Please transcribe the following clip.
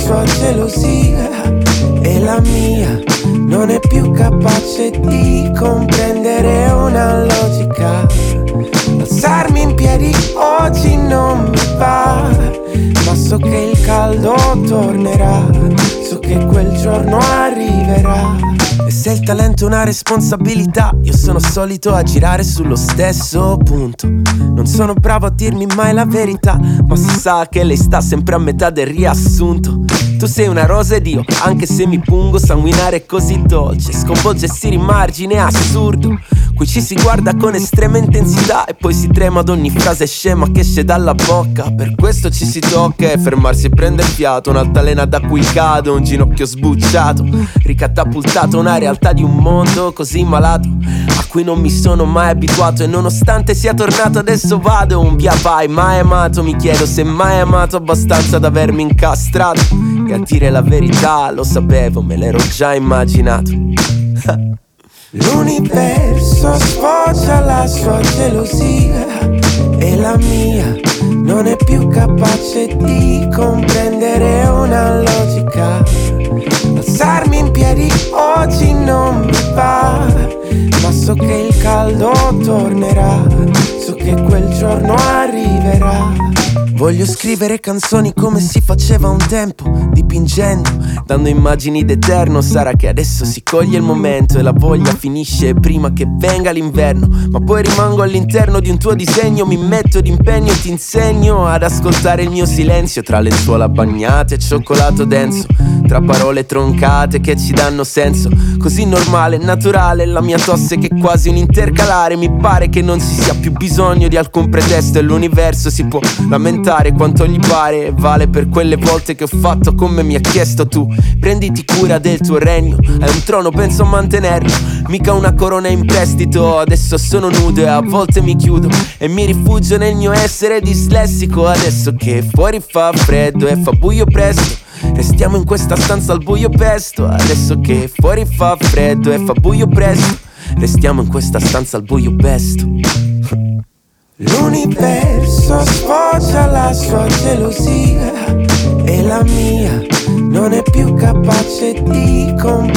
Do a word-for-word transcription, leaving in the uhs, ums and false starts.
sua gelosia e la mia non è più capace di comprendere una logica. Alzarmi in piedi oggi non mi va, ma so che il caldo tornerà, so che quel giorno arriverà. E se il talento è una responsabilità, io sono solito a girare sullo stesso punto. Non sono bravo a dirmi mai la verità, ma si sa che lei sta sempre a metà del riassunto. Tu sei una rosa ed io, anche se mi pungo, sanguinare è così dolce, sconvolge e si rimargine, è assurdo. Qui ci si guarda con estrema intensità e poi si trema ad ogni frase scema che esce dalla bocca. Per questo ci si tocca e fermarsi e prendere fiato. Un'altalena da cui cado, un ginocchio sbucciato, ricatapultato una realtà di un mondo così malato a cui non mi sono mai abituato. E nonostante sia tornato adesso vado un via vai. Mai amato, mi chiedo se mai amato abbastanza da avermi incastrato. E a dire la verità lo sapevo, me l'ero già immaginato. L'universo sfoggia la sua gelosia e la mia non è più capace di comprendere una logica. Alzarmi in piedi oggi non mi va, ma so che il caldo tornerà, so che quel giorno arriverà. Voglio scrivere canzoni come si faceva un tempo, dipingendo, dando immagini d'eterno. Sarà che adesso si coglie il momento e la voglia finisce prima che venga l'inverno. Ma poi rimango all'interno di un tuo disegno, mi metto d'impegno e ti insegno ad ascoltare il mio silenzio tra lenzuola bagnate e cioccolato denso, tra parole troncate che ci danno senso. Così normale, naturale, la mia tosse che è quasi un intercalare. Mi pare che non ci sia più bisogno di alcun pretesto e l'universo si può lamentare quanto gli pare. Vale per quelle volte che ho fatto come mi ha chiesto tu. Prenditi cura del tuo regno, hai un trono, penso a mantenerlo, mica una corona in prestito. Adesso sono nudo e a volte mi chiudo e mi rifugio nel mio essere dislessico. Adesso che fuori fa freddo e fa buio presto, restiamo in questa stanza al buio pesto. Adesso che fuori fa freddo e fa buio presto, restiamo in questa stanza al buio pesto. L'universo sfoggia la sua gelosia e la mia non è più capace di comprendere